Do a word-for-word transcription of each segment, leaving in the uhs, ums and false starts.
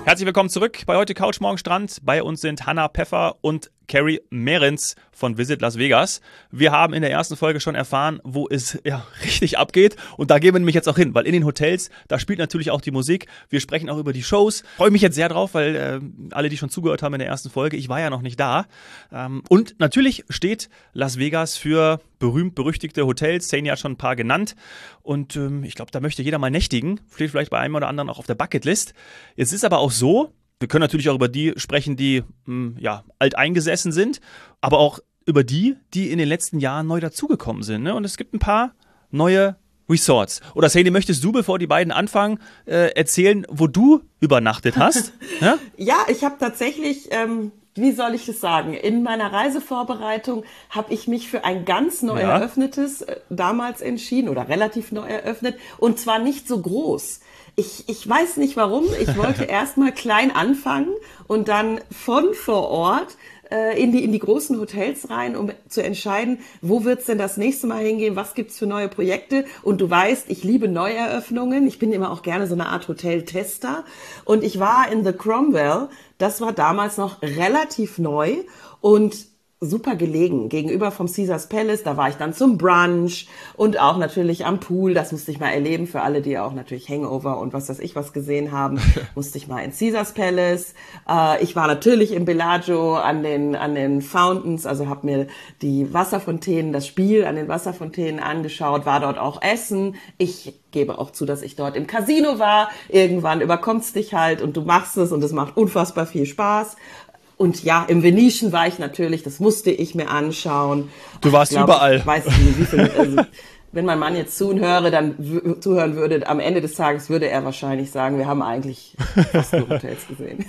Herzlich willkommen zurück bei heute Couch Morgen Strand. Bei uns sind Hannah Pfeffer und Carrie Mehrens von Visit Las Vegas. Wir haben in der ersten Folge schon erfahren, wo es ja richtig abgeht. Und da gehen wir nämlich jetzt auch hin, weil in den Hotels, da spielt natürlich auch die Musik. Wir sprechen auch über die Shows. Freue mich jetzt sehr drauf, weil äh, alle, die schon zugehört haben in der ersten Folge, ich war ja noch nicht da. Ähm, und natürlich steht Las Vegas für berühmt-berüchtigte Hotels. Saini hat schon ein paar genannt. Und ähm, ich glaube, da möchte jeder mal nächtigen. Steht vielleicht bei einem oder anderen auch auf der Bucketlist. Jetzt ist aber auch so, wir können natürlich auch über die sprechen, die mh, ja, alteingesessen sind, aber auch über die, die in den letzten Jahren neu dazugekommen sind. Ne? Und es gibt ein paar neue Resorts. Oder Saini, möchtest du, bevor die beiden anfangen, äh, erzählen, wo du übernachtet hast? Ja, ja, ich habe tatsächlich, ähm, wie soll ich das sagen, in meiner Reisevorbereitung habe ich mich für ein ganz neu ja. eröffnetes äh, damals entschieden oder relativ neu eröffnet und zwar nicht so groß. Ich, ich weiß nicht warum. Ich wollte erstmal klein anfangen und dann von vor Ort äh, in die in die großen Hotels rein, um zu entscheiden, wo wird's denn das nächste Mal hingehen, was gibt's für neue Projekte. Und du weißt, ich liebe Neueröffnungen. Ich bin immer auch gerne so eine Art Hoteltester. Und ich war in The Cromwell. Das war damals noch relativ neu und super gelegen, gegenüber vom Caesars Palace, da war ich dann zum Brunch und auch natürlich am Pool, das musste ich mal erleben, für alle, die auch natürlich Hangover und was weiß ich was gesehen haben, musste ich mal in Caesars Palace, äh, ich war natürlich im Bellagio an den an den Fountains, also habe mir die Wasserfontänen, das Spiel an den Wasserfontänen angeschaut, war dort auch essen, ich gebe auch zu, dass ich dort im Casino war, irgendwann überkommt's dich halt und du machst es und es macht unfassbar viel Spaß. Und ja, im Venetian war ich natürlich, das musste ich mir anschauen. Du warst ich glaub, überall. Ich weiß nicht, wie viel, also, wenn mein Mann jetzt zuhöre, dann w- zuhören würde, am Ende des Tages würde er wahrscheinlich sagen, wir haben eigentlich fast nur Hotels gesehen.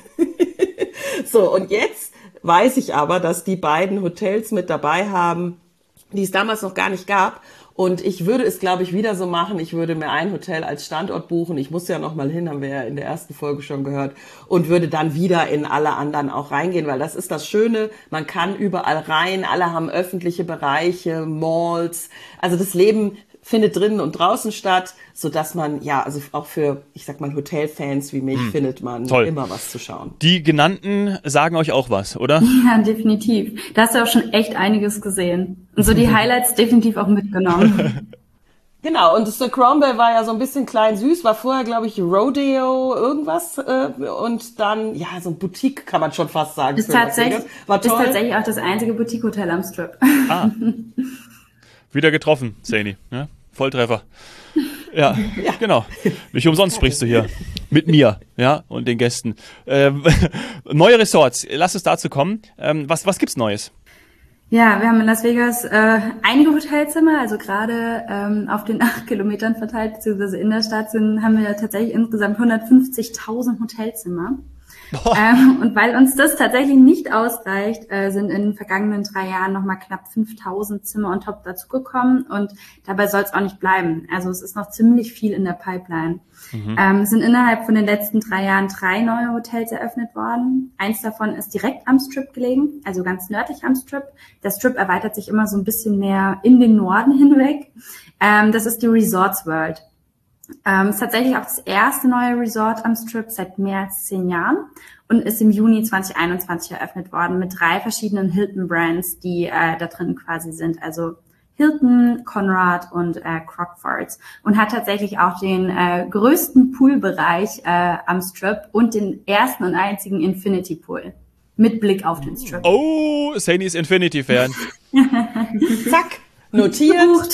So, und jetzt weiß ich aber, dass die beiden Hotels mit dabei haben, die es damals noch gar nicht gab. Und ich würde es, glaube ich, wieder so machen. Ich würde mir ein Hotel als Standort buchen. Ich muss ja noch mal hin, haben wir ja in der ersten Folge schon gehört. Und würde dann wieder in alle anderen auch reingehen, weil das ist das Schöne. Man kann überall rein. Alle haben öffentliche Bereiche, Malls. Also das Leben findet drinnen und draußen statt, sodass man, ja, also auch für, ich sag mal, Hotelfans wie mich, hm, findet man toll. Immer was zu schauen. Die genannten sagen euch auch was, oder? Ja, definitiv. Da hast du auch schon echt einiges gesehen. Und so die Highlights definitiv auch mitgenommen. Genau, und The Cromwell war ja so ein bisschen klein süß, war vorher, glaube ich, Rodeo irgendwas äh, und dann, ja, so ein Boutique kann man schon fast sagen. Ist, tatsächlich, war toll. Ist tatsächlich auch das einzige Boutique-Hotel am Strip. Ah. Wieder getroffen, Saini, ja? Volltreffer. Ja, ja, genau. Nicht umsonst sprichst du hier mit mir, ja, und den Gästen. Ähm, neue Resorts, lass es dazu kommen. Ähm, was, was gibt's Neues? Ja, wir haben in Las Vegas äh, einige Hotelzimmer, also gerade ähm, auf den acht Kilometern verteilt, beziehungsweise in der Stadt sind, haben wir tatsächlich insgesamt hundertfünfzigtausend Hotelzimmer. Ähm, und weil uns das tatsächlich nicht ausreicht, äh, sind in den vergangenen drei Jahren nochmal knapp fünftausend Zimmer on top dazugekommen und dabei soll es auch nicht bleiben. Also es ist noch ziemlich viel in der Pipeline. Mhm. Ähm, es sind innerhalb von den letzten drei Jahren drei neue Hotels eröffnet worden. Eins davon ist direkt am Strip gelegen, also ganz nördlich am Strip. Der Strip erweitert sich immer so ein bisschen mehr in den Norden hinweg. Ähm, das ist die Resorts World. Ähm, ist tatsächlich auch das erste neue Resort am Strip seit mehr als zehn Jahren und ist im Juni zwanzig einundzwanzig eröffnet worden mit drei verschiedenen Hilton-Brands, die äh, da drin quasi sind. Also Hilton, Conrad und äh, Crockfords und hat tatsächlich auch den äh, größten Poolbereich äh, am Strip und den ersten und einzigen Infinity Pool mit Blick auf den Strip. Oh, Saini ist Infinity-Fan. Zack, notiert.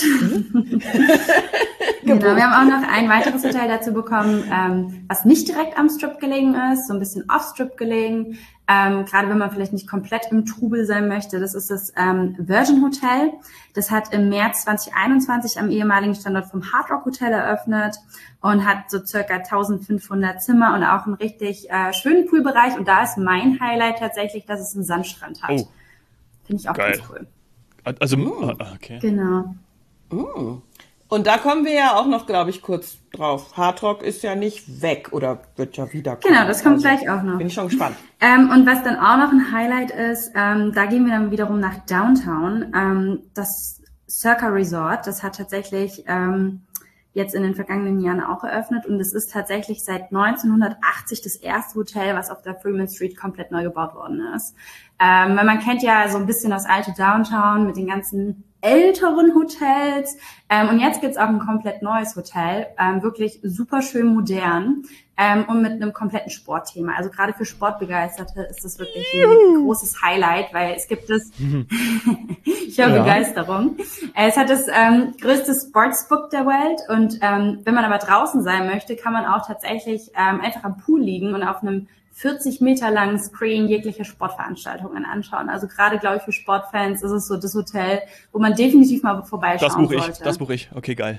Genau, wir haben auch noch ein weiteres Hotel dazu bekommen, ähm, was nicht direkt am Strip gelegen ist, so ein bisschen off-Strip gelegen. Ähm, gerade wenn man vielleicht nicht komplett im Trubel sein möchte. Das ist das ähm, Virgin Hotel. Das hat im März zwanzig einundzwanzig am ehemaligen Standort vom Hard Rock Hotel eröffnet und hat so circa eintausendfünfhundert Zimmer und auch einen richtig äh, schönen Poolbereich. Und da ist mein Highlight tatsächlich, dass es einen Sandstrand hat. Oh. Finde ich auch geil. Ganz cool. Also, mm. okay. Genau. Mm. Und da kommen wir ja auch noch, glaube ich, kurz drauf. Hard Rock ist ja nicht weg oder wird ja wieder kommen. Genau, das kommt also, gleich auch noch. Bin ich schon gespannt. Ähm, und was dann auch noch ein Highlight ist, ähm, da gehen wir dann wiederum nach Downtown. Ähm, das Circa Resort, das hat tatsächlich ähm, jetzt in den vergangenen Jahren auch eröffnet und es ist tatsächlich seit neunzehnhundertachtzig das erste Hotel, was auf der Freeman Street komplett neu gebaut worden ist. Ähm, weil man kennt ja so ein bisschen das alte Downtown mit den ganzen älteren Hotels ähm, und jetzt gibt's auch ein komplett neues Hotel, ähm, wirklich super schön modern ähm, und mit einem kompletten Sportthema. Also gerade für Sportbegeisterte ist das wirklich ein großes Highlight, weil es gibt es, ich höre ja. Begeisterung, es hat das ähm, größte Sportsbook der Welt und ähm, wenn man aber draußen sein möchte, kann man auch tatsächlich ähm, einfach am Pool liegen und auf einem vierzig Meter langen Screen jegliche Sportveranstaltungen anschauen. Also gerade, glaube ich, für Sportfans ist es so das Hotel, wo man definitiv mal vorbeischauen das buch ich, sollte. Das buche ich. Okay, geil.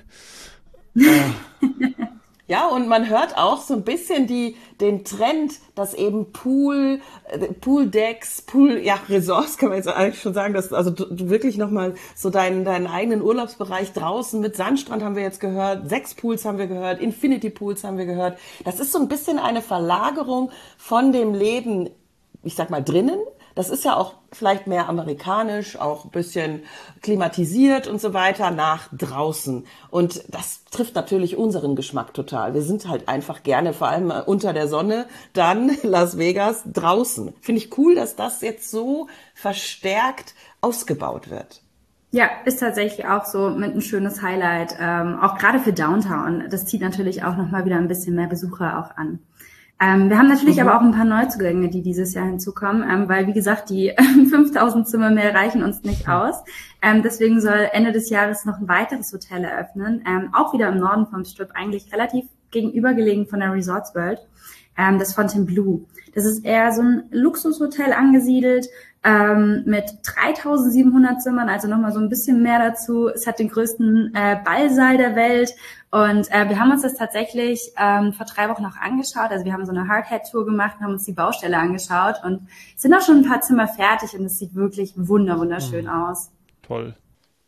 Ja, und man hört auch so ein bisschen die, den Trend, dass eben Pool, Pooldecks, Pool, ja, Resorts kann man jetzt eigentlich schon sagen, dass also du, du wirklich nochmal so deinen, deinen eigenen Urlaubsbereich draußen mit Sandstrand haben wir jetzt gehört, sechs Pools haben wir gehört, Infinity Pools haben wir gehört. Das ist so ein bisschen eine Verlagerung von dem Leben, ich sag mal, drinnen. Das ist ja auch vielleicht mehr amerikanisch, auch ein bisschen klimatisiert und so weiter, nach draußen. Und das trifft natürlich unseren Geschmack total. Wir sind halt einfach gerne, vor allem unter der Sonne, dann Las Vegas draußen. Finde ich cool, dass das jetzt so verstärkt ausgebaut wird. Ja, ist tatsächlich auch so mit ein schönes Highlight, ähm, auch gerade für Downtown. Das zieht natürlich auch nochmal wieder ein bisschen mehr Besucher auch an. Ähm, wir haben natürlich mhm. aber auch ein paar Neuzugänge, die dieses Jahr hinzukommen, ähm, weil, wie gesagt, die fünftausend Zimmer mehr reichen uns nicht aus. Ähm, deswegen soll Ende des Jahres noch ein weiteres Hotel eröffnen, ähm, auch wieder im Norden vom Strip, eigentlich relativ gegenübergelegen von der Resorts World, ähm, das Fontainebleau. Das ist eher so ein Luxushotel angesiedelt, ähm, mit dreitausendsiebenhundert Zimmern, also nochmal so ein bisschen mehr dazu. Es hat den größten äh, Ballsaal der Welt und äh, wir haben uns das tatsächlich ähm, vor drei Wochen noch angeschaut. Also wir haben so eine Hardhead-Tour gemacht und haben uns die Baustelle angeschaut und sind auch schon ein paar Zimmer fertig und es sieht wirklich wunder wunderschön mhm. aus. Toll.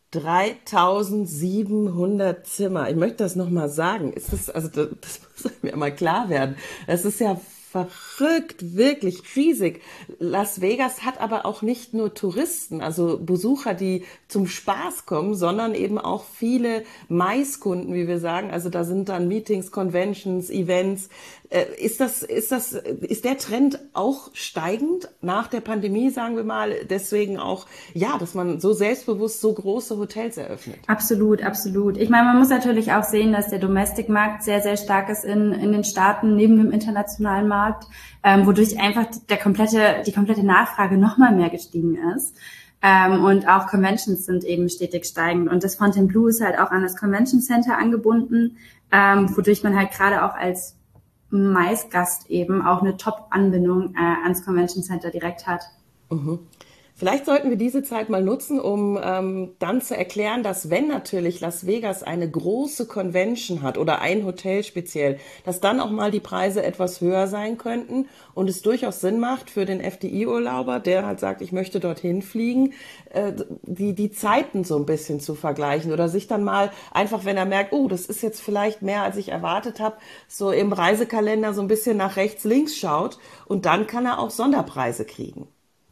dreitausendsiebenhundert Zimmer. Ich möchte das nochmal sagen. Ist das, also das, das muss mir mal klar werden. Das ist ja verrückt, wirklich riesig. Las Vegas hat aber auch nicht nur Touristen, also Besucher, die zum Spaß kommen, sondern eben auch viele Maiskunden, wie wir sagen. Also da sind dann Meetings, Conventions, Events. Ist das, ist das, ist der Trend auch steigend nach der Pandemie, sagen wir mal, deswegen auch, ja, dass man so selbstbewusst so große Hotels eröffnet? Absolut, absolut. Ich meine, man muss natürlich auch sehen, dass der Domestic-Markt sehr, sehr stark ist in, in den Staaten neben dem internationalen Markt, ähm, wodurch einfach der komplette, die komplette Nachfrage noch mal mehr gestiegen ist. Ähm, und auch Conventions sind eben stetig steigend. Und das Fontainebleau ist halt auch an das Convention Center angebunden, ähm, wodurch man halt gerade auch als Maisgast eben auch eine Top-Anbindung äh, ans Convention Center direkt hat. Mhm. Vielleicht sollten wir diese Zeit mal nutzen, um ähm, dann zu erklären, dass wenn natürlich Las Vegas eine große Convention hat oder ein Hotel speziell, dass dann auch mal die Preise etwas höher sein könnten und es durchaus Sinn macht für den F D I-Urlauber, der halt sagt, ich möchte dorthin fliegen, äh, die die Zeiten so ein bisschen zu vergleichen oder sich dann mal einfach, wenn er merkt, oh, das ist jetzt vielleicht mehr, als ich erwartet habe, so im Reisekalender so ein bisschen nach rechts, links schaut und dann kann er auch Sonderpreise kriegen.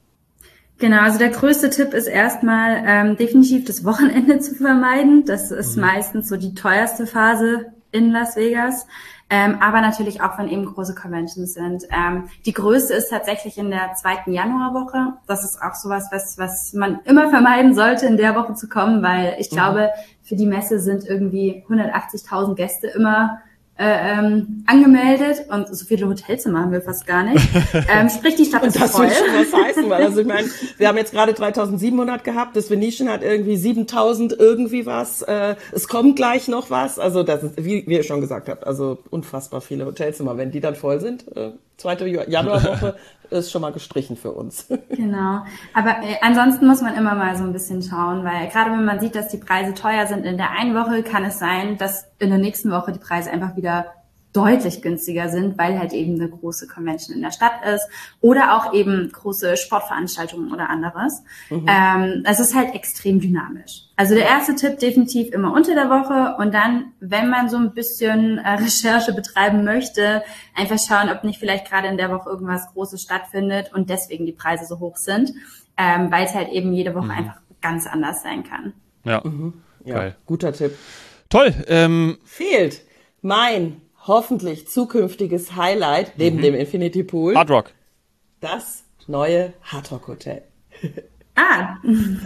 Genau, also der größte Tipp ist erstmal ähm, definitiv das Wochenende zu vermeiden. Das ist mhm. meistens so die teuerste Phase in Las Vegas, ähm, aber natürlich auch, wenn eben große Conventions sind. Ähm, die größte ist tatsächlich in der zweiten Januarwoche. Das ist auch sowas, was was man immer vermeiden sollte, in der Woche zu kommen, weil ich mhm. glaube, für die Messe sind irgendwie hundertachtzigtausend Gäste immer Äh, ähm, angemeldet und so viele Hotelzimmer haben wir fast gar nicht. Ähm, sprich, die Stadt und ist das voll. Das will schon was heißen, weil also ich meine, wir haben jetzt gerade dreitausendsiebenhundert gehabt, das Venetian hat irgendwie siebentausend irgendwie was, äh, es kommt gleich noch was, also das ist, wie, wie ihr schon gesagt habt, also unfassbar viele Hotelzimmer, wenn die dann voll sind, äh, zweite Januarwoche ist schon mal gestrichen für uns. Genau, aber äh, ansonsten muss man immer mal so ein bisschen schauen, weil gerade wenn man sieht, dass die Preise teuer sind in der einen Woche, kann es sein, dass in der nächsten Woche die Preise einfach wieder deutlich günstiger sind, weil halt eben eine große Convention in der Stadt ist oder auch eben große Sportveranstaltungen oder anderes. Mhm. Ähm, es ist halt extrem dynamisch. Also der erste Tipp definitiv immer unter der Woche und dann, wenn man so ein bisschen äh, Recherche betreiben möchte, einfach schauen, ob nicht vielleicht gerade in der Woche irgendwas Großes stattfindet und deswegen die Preise so hoch sind, ähm, weil es halt eben jede Woche mhm. einfach ganz anders sein kann. Ja, mhm. Ja, geil. Guter Tipp. Toll. Ähm, Fehlt mein hoffentlich zukünftiges Highlight neben mhm. dem Infinity Pool. Hard Rock. Das neue Hard Rock Hotel. Ah,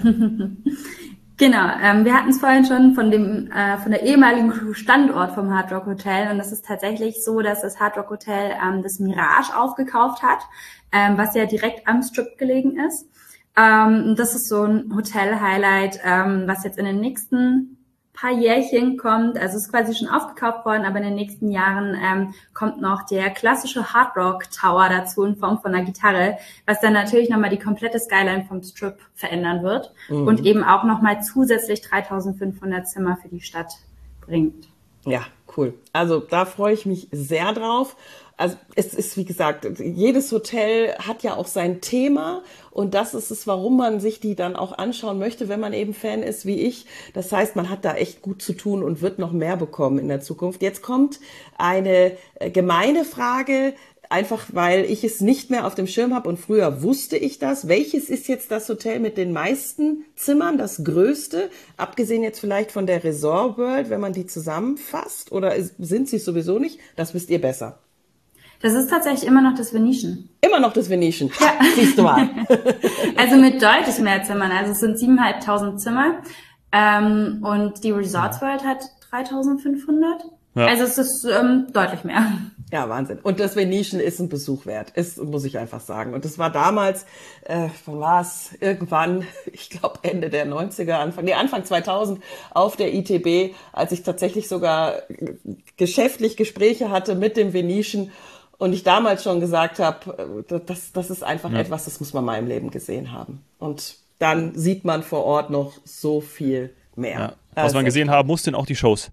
genau. Ähm, wir hatten es vorhin schon von dem äh, von der ehemaligen Standort vom Hard Rock Hotel und es ist tatsächlich so, dass das Hard Rock Hotel ähm, das Mirage aufgekauft hat, ähm, was ja direkt am Strip gelegen ist. Ähm, das ist so ein Hotel-Highlight, ähm, was jetzt in den nächsten paar Jährchen kommt. Also es ist quasi schon aufgekauft worden, aber in den nächsten Jahren ähm, kommt noch der klassische Hard Rock Tower dazu in Form von einer Gitarre, was dann natürlich nochmal die komplette Skyline vom Strip verändern wird mhm. und eben auch nochmal zusätzlich dreitausendfünfhundert Zimmer für die Stadt bringt. Ja, cool. Also da freue ich mich sehr drauf. Also es ist, wie gesagt, jedes Hotel hat ja auch sein Thema und das ist es, warum man sich die dann auch anschauen möchte, wenn man eben Fan ist wie ich. Das heißt, man hat da echt gut zu tun und wird noch mehr bekommen in der Zukunft. Jetzt kommt eine gemeine Frage, einfach weil ich es nicht mehr auf dem Schirm habe und früher wusste ich das. Welches ist jetzt das Hotel mit den meisten Zimmern, das größte? Abgesehen jetzt vielleicht von der Resort World, wenn man die zusammenfasst, oder sind sie es sowieso nicht? Das wisst ihr besser. Das ist tatsächlich immer noch das Venetian. Immer noch das Venetian? Ja. Siehst du mal. Also mit deutlich mehr Zimmern. Also es sind siebeneinhalbtausend Zimmer. Ähm, und die Resorts World hat dreitausendfünfhundert. Ja. Also es ist ähm, deutlich mehr. Ja, Wahnsinn. Und das Venetian ist ein Besuch wert. Ist, muss ich einfach sagen. Und das war damals, äh, wann war es? Irgendwann, ich glaube Ende der neunziger, Anfang, nee, Anfang zweitausend auf der I T B, als ich tatsächlich sogar geschäftlich Gespräche hatte mit dem Venetian. Und ich damals schon gesagt habe, das, das ist einfach ja. etwas, das muss man mal im Leben gesehen haben. Und dann sieht man vor Ort noch so viel mehr. Ja. Was also, man gesehen haben muss, sind auch die Shows.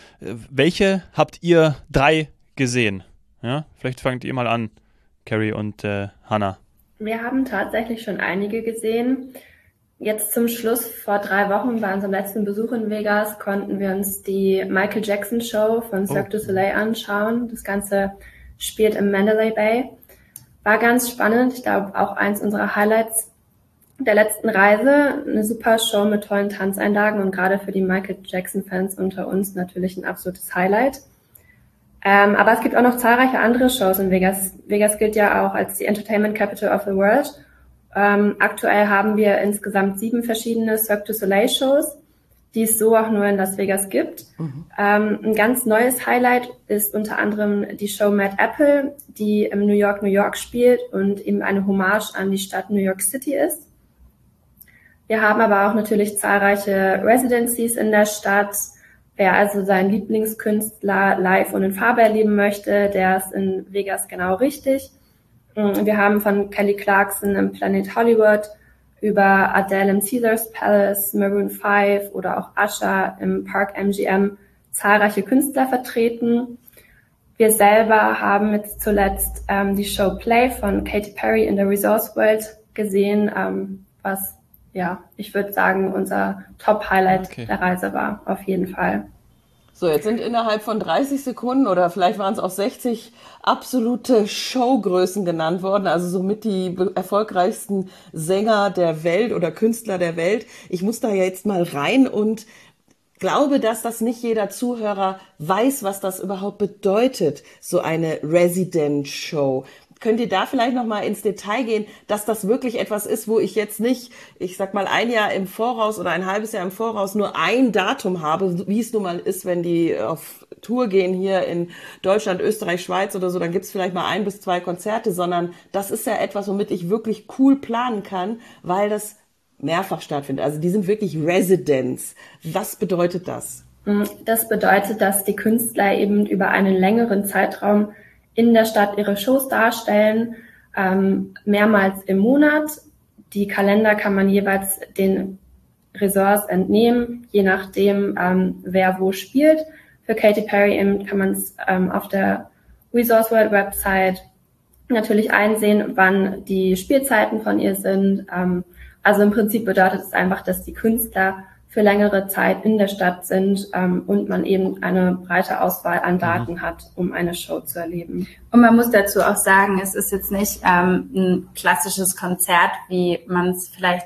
Welche habt ihr drei gesehen? Ja, vielleicht fangt ihr mal an, Carrie und äh, Hannah. Wir haben tatsächlich schon einige gesehen. Jetzt zum Schluss, vor drei Wochen, bei unserem letzten Besuch in Vegas, konnten wir uns die Michael Jackson Show von Cirque du Soleil anschauen. Das Ganze spielt im Mandalay Bay. War ganz spannend. Ich glaube, auch eins unserer Highlights der letzten Reise. Eine super Show mit tollen Tanzeinlagen und gerade für die Michael Jackson-Fans unter uns natürlich ein absolutes Highlight. Ähm, aber es gibt auch noch zahlreiche andere Shows in Vegas. Vegas gilt ja auch als die Entertainment Capital of the World. Ähm, aktuell haben wir insgesamt sieben verschiedene Cirque du Soleil Shows, die es so auch nur in Las Vegas gibt. Mhm. Ähm, ein ganz neues Highlight ist unter anderem die Show Mad Apple, die im New York, New York spielt und eben eine Hommage an die Stadt New York City ist. Wir haben aber auch natürlich zahlreiche Residencies in der Stadt. Wer also seinen Lieblingskünstler live und in Farbe erleben möchte, der ist in Vegas genau richtig. Wir haben von Kelly Clarkson im Planet Hollywood über Adele im Caesars Palace, Maroon five oder auch Usher im Park M G M zahlreiche Künstler vertreten. Wir selber haben jetzt zuletzt ähm, die Show Play von Katy Perry in der Resorts World gesehen, ähm, was, ja, ich würde sagen, unser Top-Highlight okay. der Reise war, auf jeden Fall. So, jetzt sind innerhalb von dreißig Sekunden oder vielleicht waren es auch sechzig absolute Showgrößen genannt worden, also somit die erfolgreichsten Sänger der Welt oder Künstler der Welt. Ich muss da ja jetzt mal rein und glaube, dass das nicht jeder Zuhörer weiß, was das überhaupt bedeutet, so eine Resident-Show. Könnt ihr da vielleicht noch mal ins Detail gehen, dass das wirklich etwas ist, wo ich jetzt nicht, ich sag mal, ein Jahr im Voraus oder ein halbes Jahr im Voraus nur ein Datum habe, wie es nun mal ist, wenn die auf Tour gehen hier in Deutschland, Österreich, Schweiz oder so, dann gibt's vielleicht mal ein bis zwei Konzerte, sondern das ist ja etwas, womit ich wirklich cool planen kann, weil das mehrfach stattfindet. Also die sind wirklich Residents. Was bedeutet das? Das bedeutet, dass die Künstler eben über einen längeren Zeitraum in der Stadt ihre Shows darstellen, ähm, mehrmals im Monat. Die Kalender kann man jeweils den Resorts entnehmen, je nachdem, ähm, wer wo spielt. Für Katy Perry eben kann man es ähm, auf der Resorts World Website natürlich einsehen, wann die Spielzeiten von ihr sind. Ähm, also im Prinzip bedeutet es einfach, dass die Künstler für längere Zeit in der Stadt sind ähm, und man eben eine breite Auswahl an Daten hat, um eine Show zu erleben. Und man muss dazu auch sagen, es ist jetzt nicht ähm, ein klassisches Konzert, wie man es vielleicht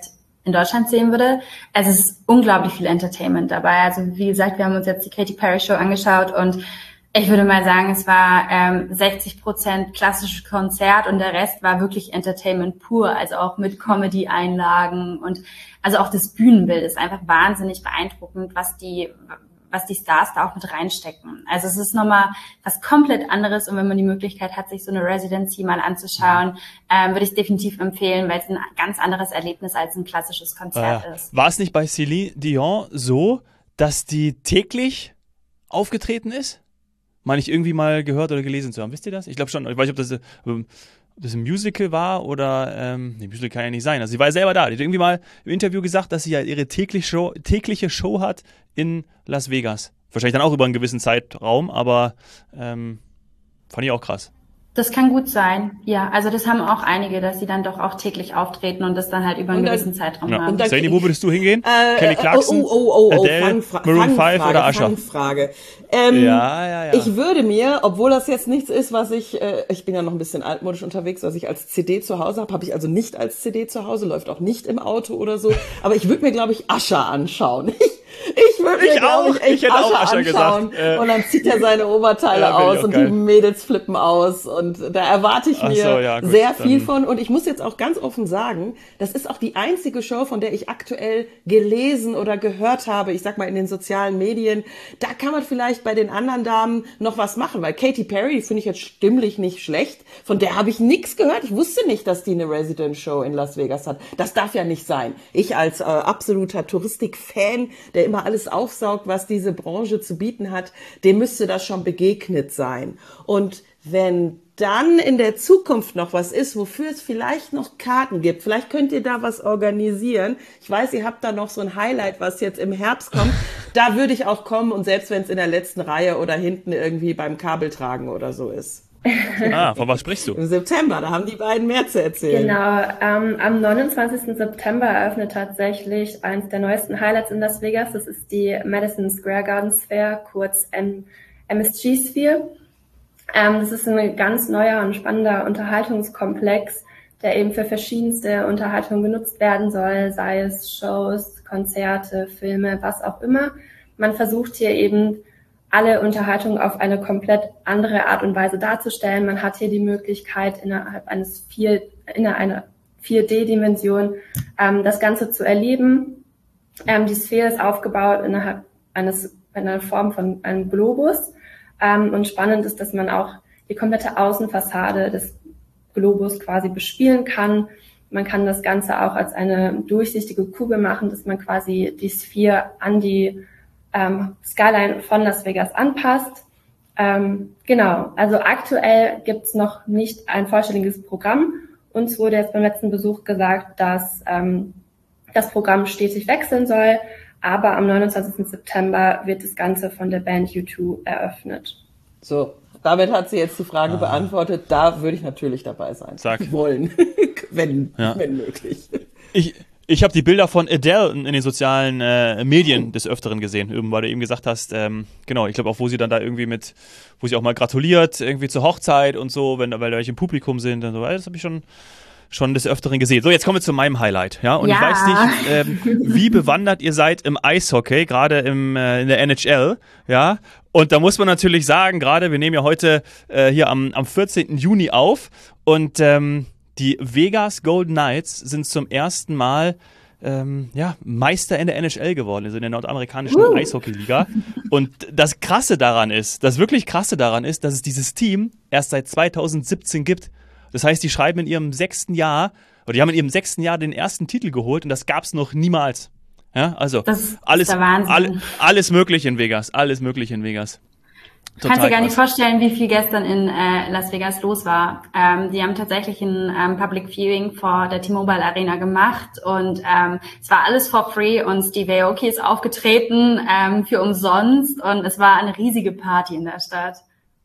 in Deutschland sehen würde. Also es ist unglaublich viel Entertainment dabei. Also wie gesagt, wir haben uns jetzt die Katy Perry Show angeschaut und ich würde mal sagen, es war ähm, sechzig Prozent klassisches Konzert und der Rest war wirklich Entertainment pur, also auch mit Comedy-Einlagen und also auch das Bühnenbild ist einfach wahnsinnig beeindruckend, was die was die Stars da auch mit reinstecken. Also es ist nochmal was komplett anderes und wenn man die Möglichkeit hat, sich so eine Residency mal anzuschauen, ähm, würde ich es definitiv empfehlen, weil es ein ganz anderes Erlebnis als ein klassisches Konzert äh, ist. War es nicht bei Celine Dion so, dass die täglich aufgetreten ist? Meine ich irgendwie mal gehört oder gelesen zu haben. Wisst ihr das? Ich glaube schon. Ich weiß nicht, ob das, ob das ein Musical war oder, ähm, nee, Musical kann ja nicht sein. Also sie war ja selber da. Die hat irgendwie mal im Interview gesagt, dass sie ja ihre tägliche Show, tägliche Show hat in Las Vegas. Wahrscheinlich dann auch über einen gewissen Zeitraum, aber ähm, fand ich auch krass. Das kann gut sein, ja. Also das haben auch einige, dass sie dann doch auch täglich auftreten und das dann halt über einen dann, gewissen Zeitraum ja. haben. Sadie, wo würdest du hingehen? Äh, Kelly Clarkson, oh, oh, oh, oh, Adele, Fangfra- Maroon Fangfrage, fünf oder Usher? Fangfrage. Ähm, ja, ja, ja. Ich würde mir, obwohl das jetzt nichts ist, was ich, äh, ich bin ja noch ein bisschen altmodisch unterwegs, was ich als C D zu Hause habe, habe ich also nicht als C D zu Hause, läuft auch nicht im Auto oder so. Aber ich würde mir, glaube ich, Usher anschauen. Ich würde mir, glaube ich, echt ich hätte auch Usher Usher anschauen. gesagt. Äh, und dann zieht er seine Oberteile ja, aus und geil. die Mädels flippen aus. Und da erwarte ich Ach mir so, ja, gut, sehr viel dann- von. Und ich muss jetzt auch ganz offen sagen, das ist auch die einzige Show, von der ich aktuell gelesen oder gehört habe, ich sag mal in den sozialen Medien. Da kann man vielleicht bei den anderen Damen noch was machen, weil Katy Perry, die finde ich jetzt stimmlich nicht schlecht. Von der habe ich nichts gehört. Ich wusste nicht, dass die eine Resident-Show in Las Vegas hat. Das darf ja nicht sein. Ich als äh, absoluter Touristik-Fan, der immer alles aufsaugt, was diese Branche zu bieten hat, dem müsste das schon begegnet sein. Und wenn dann in der Zukunft noch was ist, wofür es vielleicht noch Karten gibt, vielleicht könnt ihr da was organisieren. Ich weiß, ihr habt da noch so ein Highlight, was jetzt im Herbst kommt. Da würde ich auch kommen und selbst wenn es in der letzten Reihe oder hinten irgendwie beim Kabeltragen oder so ist. Ah, von was sprichst du? Im September, da haben die beiden mehr zu erzählen. Genau, ähm, am neunundzwanzigsten September eröffnet tatsächlich eines der neuesten Highlights in Las Vegas. Das ist die Madison Square Garden Sphere, kurz M S G Sphere. Ähm, das ist ein ganz neuer und spannender Unterhaltungskomplex, der eben für verschiedenste Unterhaltungen genutzt werden soll, sei es Shows, Konzerte, Filme, was auch immer. Man versucht hier eben alle Unterhaltung auf eine komplett andere Art und Weise darzustellen. Man hat hier die Möglichkeit, innerhalb eines vier, innerhalb einer vier D-Dimension ähm, das Ganze zu erleben. Ähm, die Sphäre ist aufgebaut innerhalb eines einer Form von einem Globus. Ähm, und spannend ist, dass man auch die komplette Außenfassade des Globus quasi bespielen kann. Man kann das Ganze auch als eine durchsichtige Kugel machen, dass man quasi die Sphäre an die ähm, Skyline von Las Vegas anpasst. Ähm, genau, also aktuell gibt's noch nicht ein vollständiges Programm. Uns wurde jetzt beim letzten Besuch gesagt, dass ähm, das Programm stetig wechseln soll, aber am neunundzwanzigsten September wird das Ganze von der Band U zwei eröffnet. So, damit hat sie jetzt die Frage ah. beantwortet. Da würde ich natürlich dabei sein. Sag. Wollen, wenn, ja. wenn möglich. Ich, ich habe die Bilder von Adele in den sozialen äh, Medien des Öfteren gesehen, eben, weil du eben gesagt hast, ähm, genau, ich glaube auch, wo sie dann da irgendwie mit, wo sie auch mal gratuliert, irgendwie zur Hochzeit und so, wenn, weil da welche im Publikum sind und so, das habe ich schon schon des Öfteren gesehen. So, jetzt kommen wir zu meinem Highlight, ja, und ja. ich weiß nicht, ähm, wie bewandert ihr seid im Eishockey, gerade im äh, in der N H L, ja, und da muss man natürlich sagen, gerade, wir nehmen ja heute äh, hier am, am vierzehnten Juni auf und ähm, die Vegas Golden Knights sind zum ersten Mal ähm, ja, Meister in der N H L geworden, also in der nordamerikanischen uh. Eishockey-Liga. Und das Krasse daran ist, das wirklich Krasse daran ist, dass es dieses Team erst seit zweitausendsiebzehn gibt. Das heißt, die schreiben in ihrem sechsten Jahr, oder die haben in ihrem sechsten Jahr den ersten Titel geholt und das gab es noch niemals. Ja, also das alles, ist der Wahnsinn. All, alles möglich in Vegas, alles möglich in Vegas. Du kannst dir gar nicht vorstellen, wie viel gestern in äh, Las Vegas los war. Ähm, die haben tatsächlich ein ähm, Public Viewing vor der T-Mobile Arena gemacht und ähm, es war alles for free und Steve Aoki ist aufgetreten ähm, für umsonst und es war eine riesige Party in der Stadt.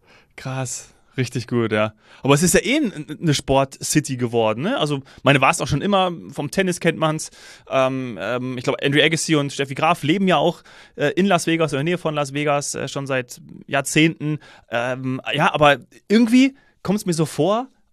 Krass. Richtig gut, ja. Aber es ist ja eh eine Sport-City geworden, ne? Also, meine war es auch schon immer, vom Tennis kennt man's. Ähm, ähm, ich glaube, Andrew Agassi und Steffi Graf leben ja auch äh, in Las Vegas, in der Nähe von Las Vegas, äh, schon seit Jahrzehnten. Ähm, ja, aber irgendwie kommt es mir so vor,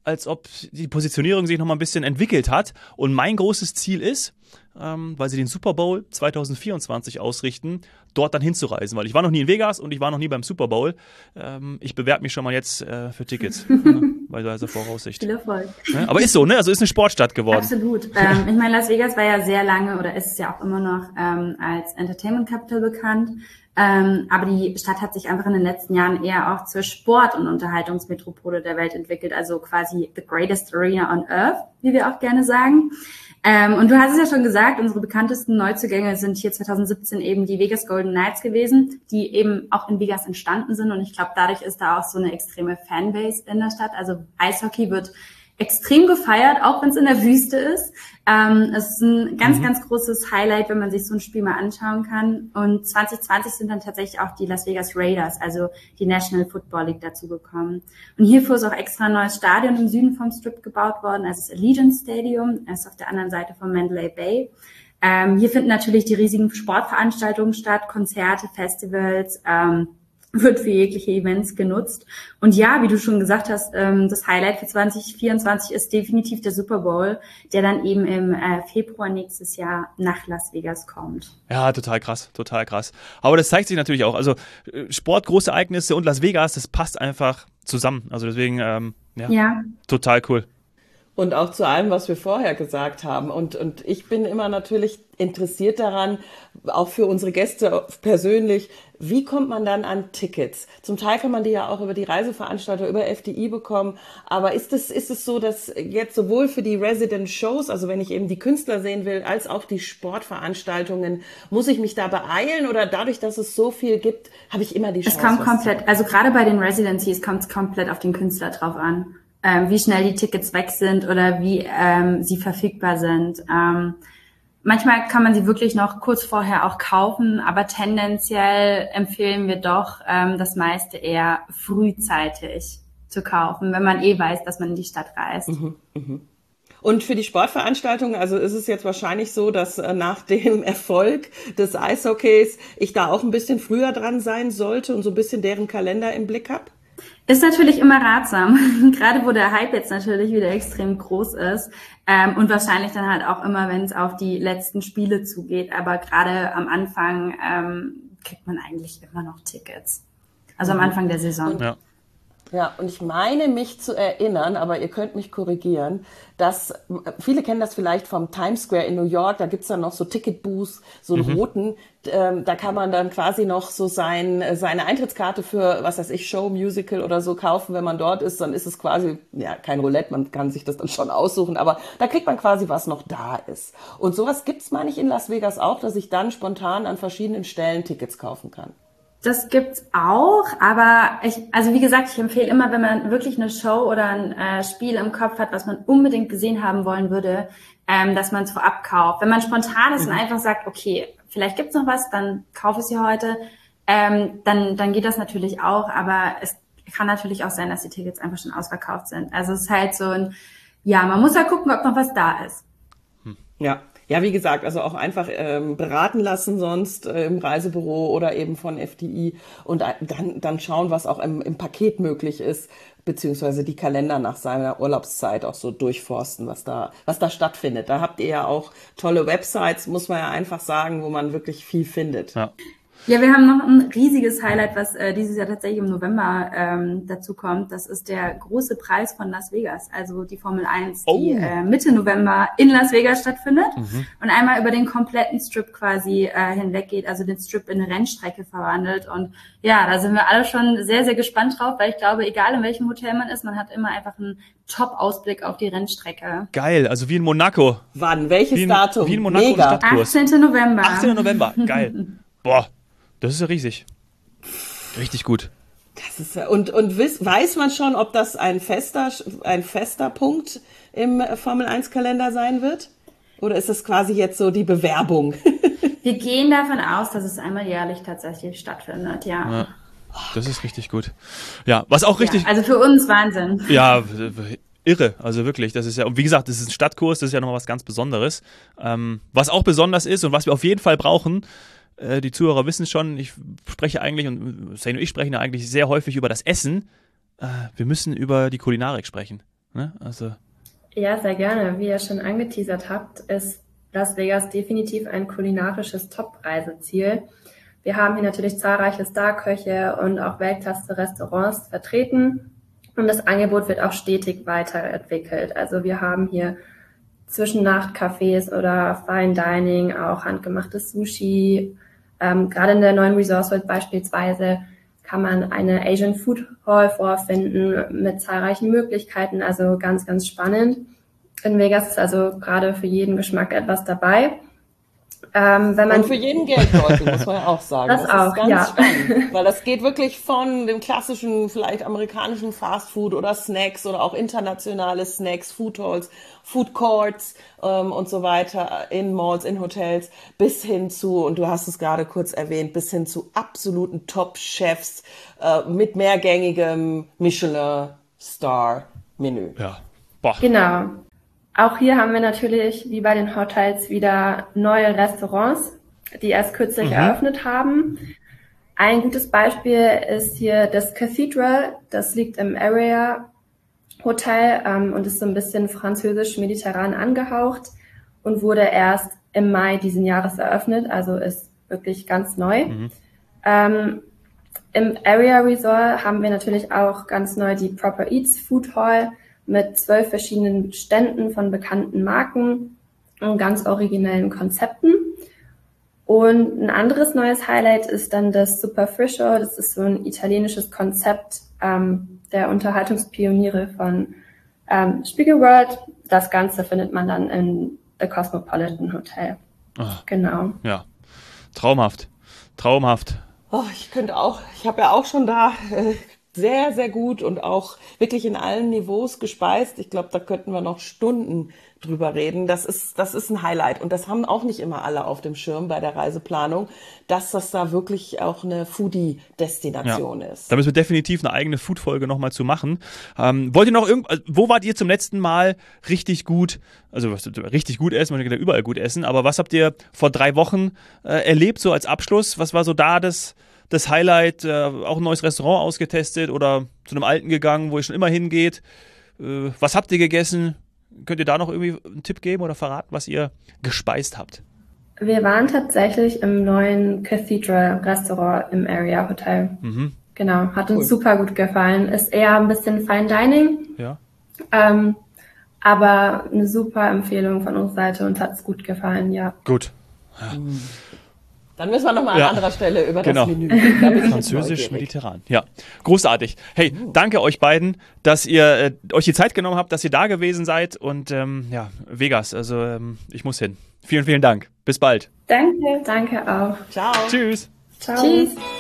als ob die Positionierung sich nochmal ein bisschen entwickelt hat. Und mein großes Ziel ist, ähm, weil sie den Super Bowl zwanzig vierundzwanzig ausrichten, dort dann hinzureisen. Weil ich war noch nie in Vegas und ich war noch nie beim Super Bowl. Ähm, ich bewerbe mich schon mal jetzt äh, für Tickets. Ja, bei dieser Voraussicht. Viel Erfolg. Ja, aber ist so, ne? Also ist eine Sportstadt geworden. Absolut. Ähm, ich meine, Las Vegas war ja sehr lange oder ist es ja auch immer noch ähm, als Entertainment Capital bekannt. Ähm, aber die Stadt hat sich einfach in den letzten Jahren eher auch zur Sport- und Unterhaltungsmetropole der Welt entwickelt. Also quasi the greatest arena on earth, wie wir auch gerne sagen. Ähm, und du hast es ja schon gesagt, unsere bekanntesten Neuzugänge sind hier zwanzig siebzehn eben die Vegas Golden Knights gewesen, die eben auch in Vegas entstanden sind. Und ich glaube, dadurch ist da auch so eine extreme Fanbase in der Stadt. Also Eishockey wird extrem gefeiert, auch wenn es in der Wüste ist. Ähm, es ist ein ganz, mhm. ganz großes Highlight, wenn man sich so ein Spiel mal anschauen kann. Und zwanzig zwanzig sind dann tatsächlich auch die Las Vegas Raiders, also die National Football League, dazu gekommen. Und hierfür ist auch extra ein neues Stadion im Süden vom Strip gebaut worden, also das Allegiant Stadium, das ist auf der anderen Seite von Mandalay Bay. Ähm, hier finden natürlich die riesigen Sportveranstaltungen statt, Konzerte, Festivals, ähm, wird für jegliche Events genutzt. Und ja, wie du schon gesagt hast, ähm, das Highlight für zwanzig vierundzwanzig ist definitiv der Super Bowl, der dann eben im äh, Februar nächstes Jahr nach Las Vegas kommt. Ja, total krass, total krass. Aber das zeigt sich natürlich auch. Also Sport, große Ereignisse und Las Vegas, das passt einfach zusammen. Also deswegen, ähm, ja, ja, total cool. Und auch zu allem, was wir vorher gesagt haben. Und, und ich bin immer natürlich interessiert daran, auch für unsere Gäste persönlich, wie kommt man dann an Tickets? Zum Teil kann man die ja auch über die Reiseveranstalter, über F D I bekommen. Aber ist es, ist es so, dass jetzt sowohl für die Resident Shows, also wenn ich eben die Künstler sehen will, als auch die Sportveranstaltungen, muss ich mich da beeilen? Oder dadurch, dass es so viel gibt, habe ich immer die Chance? Es kommt komplett, also gerade bei den Residencies kommt es komplett auf den Künstler drauf an. Ähm, wie schnell die Tickets weg sind oder wie ähm, sie verfügbar sind. Ähm, manchmal kann man sie wirklich noch kurz vorher auch kaufen, aber tendenziell empfehlen wir doch, ähm, das meiste eher frühzeitig zu kaufen, wenn man eh weiß, dass man in die Stadt reist. Mhm, mhm. Und für die Sportveranstaltungen, also ist es jetzt wahrscheinlich so, dass äh, nach dem Erfolg des Eishockeys ich da auch ein bisschen früher dran sein sollte und so ein bisschen deren Kalender im Blick habe? Ist natürlich immer ratsam, gerade wo der Hype jetzt natürlich wieder extrem groß ist ähm, und wahrscheinlich dann halt auch immer, wenn es auf die letzten Spiele zugeht. Aber gerade am Anfang ähm, kriegt man eigentlich immer noch Tickets. Also am Anfang der Saison. Ja. Ja, und ich meine mich zu erinnern, aber ihr könnt mich korrigieren, dass, viele kennen das vielleicht vom Times Square in New York, da gibt's dann noch so Ticketbooths, so einen mhm. roten, ähm, da kann man dann quasi noch so sein, seine Eintrittskarte für, was weiß ich, Show, Musical oder so kaufen, wenn man dort ist, dann ist es quasi, ja, kein Roulette, man kann sich das dann schon aussuchen, aber da kriegt man quasi, was noch da ist. Und sowas gibt's, meine ich, in Las Vegas auch, dass ich dann spontan an verschiedenen Stellen Tickets kaufen kann. Das gibt's auch, aber ich, also wie gesagt, ich empfehle immer, wenn man wirklich eine Show oder ein äh, Spiel im Kopf hat, was man unbedingt gesehen haben wollen würde, ähm, dass man es vorab kauft. Wenn man spontan ist mhm. und einfach sagt, okay, vielleicht gibt's noch was, dann kaufe ich sie heute, ähm, dann dann geht das natürlich auch, aber es kann natürlich auch sein, dass die Tickets einfach schon ausverkauft sind. Also es ist halt so ein, ja, man muss halt gucken, ob noch was da ist. Ja. Ja, wie gesagt, also auch einfach ähm, beraten lassen sonst äh, im Reisebüro oder eben von F D I und dann dann schauen, was auch im, im Paket möglich ist, beziehungsweise die Kalender nach seiner Urlaubszeit auch so durchforsten, was da was da stattfindet. Da habt ihr ja auch tolle Websites, muss man ja einfach sagen, wo man wirklich viel findet. Ja. Ja, wir haben noch ein riesiges Highlight, was äh, dieses Jahr tatsächlich im November ähm, dazu kommt. Das ist der große Preis von Las Vegas, also die Formel eins, oh. die äh, Mitte November in Las Vegas stattfindet mhm. und einmal über den kompletten Strip quasi äh, hinweg geht, also den Strip in eine Rennstrecke verwandelt. Und ja, da sind wir alle schon sehr, sehr gespannt drauf, weil ich glaube, egal in welchem Hotel man ist, man hat immer einfach einen Top-Ausblick auf die Rennstrecke. Geil, also wie in Monaco. Wann? Welches wie in, Datum? Wie in Monaco Mega. Stadtkurs. achtzehnten November. achtzehnten November, geil. Boah. Das ist ja riesig. Richtig gut. Das ist ja, und und wiss, weiß man schon, ob das ein fester ein fester Punkt im Formel eins Kalender sein wird? Oder ist das quasi jetzt so die Bewerbung? Wir gehen davon aus, dass es einmal jährlich tatsächlich stattfindet, ja. ja das ist richtig gut. Ja, was auch richtig... Ja, also für uns Wahnsinn. Ja, irre, also wirklich. Das ist ja, und wie gesagt, das ist ein Stadtkurs, das ist ja nochmal was ganz Besonderes. Ähm, was auch besonders ist und was wir auf jeden Fall brauchen, die Zuhörer wissen schon, ich spreche eigentlich, und Sane und ich sprechen ja eigentlich sehr häufig über das Essen. Wir müssen über die Kulinarik sprechen. Ne? Also Ja, sehr gerne. Wie ihr schon angeteasert habt, ist Las Vegas definitiv ein kulinarisches Top-Reiseziel. Wir haben hier natürlich zahlreiche Starköche und auch Weltklasse-Restaurants vertreten und das Angebot wird auch stetig weiterentwickelt. Also wir haben hier Zwischennacht-Cafés oder Fine Dining, auch handgemachtes Sushi. Ähm, gerade in der neuen Resorts World beispielsweise kann man eine Asian Food Hall vorfinden mit zahlreichen Möglichkeiten, also ganz, ganz spannend. In Vegas ist also gerade für jeden Geschmack etwas dabei. Ähm, wenn man Und für jeden Geldbeutel, muss man ja auch sagen. Das, das auch, ist ganz ja. spannend, weil das geht wirklich von dem klassischen, vielleicht amerikanischen Fastfood oder Snacks oder auch internationale Snacks, Food Halls, Food Courts ähm, und so weiter in Malls, in Hotels, bis hin zu, und du hast es gerade kurz erwähnt, bis hin zu absoluten Top-Chefs äh, mit mehrgängigem Michelin-Star-Menü. ja, boah. Genau. Auch hier haben wir natürlich, wie bei den Hotels, wieder neue Restaurants, die erst kürzlich Mhm. eröffnet haben. Ein gutes Beispiel ist hier das Cathedral. Das liegt im Area Hotel ähm, und ist so ein bisschen französisch-mediterran angehaucht und wurde erst im Mai diesen Jahres eröffnet, also ist wirklich ganz neu. Mhm. Ähm, Im Area Resort haben wir natürlich auch ganz neu die Proper Eats Food Hall mit zwölf verschiedenen Ständen von bekannten Marken und ganz originellen Konzepten. Und ein anderes neues Highlight ist dann das Superfriscio. Das ist so ein italienisches Konzept ähm, der Unterhaltungspioniere von ähm, Spiegelworld. Das Ganze findet man dann in The Cosmopolitan Hotel. Ah. Genau. Ja, traumhaft, traumhaft. Oh, ich könnte auch, ich habe ja auch schon da äh, sehr, sehr gut und auch wirklich in allen Niveaus gespeist. Ich glaube, da könnten wir noch Stunden drüber reden. Das ist, das ist ein Highlight. Und das haben auch nicht immer alle auf dem Schirm bei der Reiseplanung, dass das da wirklich auch eine Foodie-Destination Ja. ist. Da müssen wir definitiv eine eigene Food-Folge nochmal zu machen. Ähm, wollt ihr noch irgend, also, wo wart ihr zum letzten Mal richtig gut, also was, richtig gut essen, man kann ja überall gut essen, aber was habt ihr vor drei Wochen äh, erlebt, so als Abschluss? Was war so da das, das Highlight? Äh, auch ein neues Restaurant ausgetestet oder zu einem alten gegangen, wo ihr schon immer hingeht? Äh, was habt ihr gegessen? Könnt ihr da noch irgendwie einen Tipp geben oder verraten, was ihr gespeist habt? Wir waren tatsächlich im neuen Cathedral Restaurant im Area Hotel. Mhm. Genau, hat uns Cool. super gut gefallen. Ist eher ein bisschen Fine Dining, Ja. ähm, aber eine super Empfehlung von unserer Seite. Uns hat es gut gefallen, ja. Gut. Dann müssen wir nochmal Ja. an anderer Stelle über Genau. das Menü reden. Da bin ich jetzt neugierig. Französisch-mediterran. Ja, großartig. Hey, danke euch beiden, dass ihr äh, euch die Zeit genommen habt, dass ihr da gewesen seid. Und ähm, ja, Vegas, also ähm, ich muss hin. Vielen, vielen Dank. Bis bald. Danke. Danke auch. Ciao. Tschüss. Ciao. Tschüss.